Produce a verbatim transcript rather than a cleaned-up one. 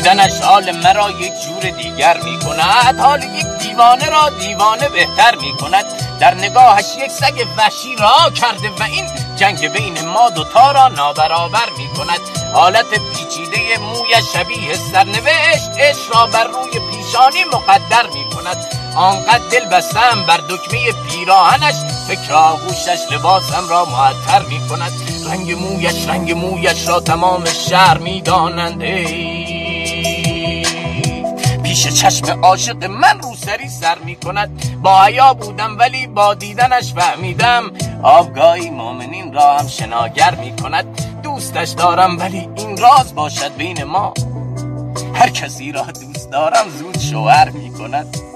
دیدنش حال مرا یک جور دیگر می کند، حال یک دیوانه را دیوانه بهتر می کند. در نگاهش یک سگ وحشی را کرده و این جنگ بین ما دوتا را نابرابر می کند. حالت پیچیده مویش شبیه سرنوشت عشق را بر روی پیشانی مقدر می کند. آنقدر دل بستم بر دکمه پیراهنش، فکر آغوشش لباسم را معطر می کند. رنگ مویش رنگ مویش را تمام شهر می دانند، پیش چشم عاشق من روسری سر می کند. با حیا بودم ولی با دیدنش فهمیدم، آبگاهی مؤمنین را هم شناگر می کند. دوستش دارم ولی این راز باشد بین ما، هر کسی را دوست دارم زود شوهر می کند.